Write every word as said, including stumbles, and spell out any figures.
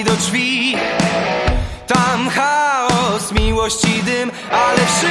nami do drzwi. Tam chaos, miłość i dym, ale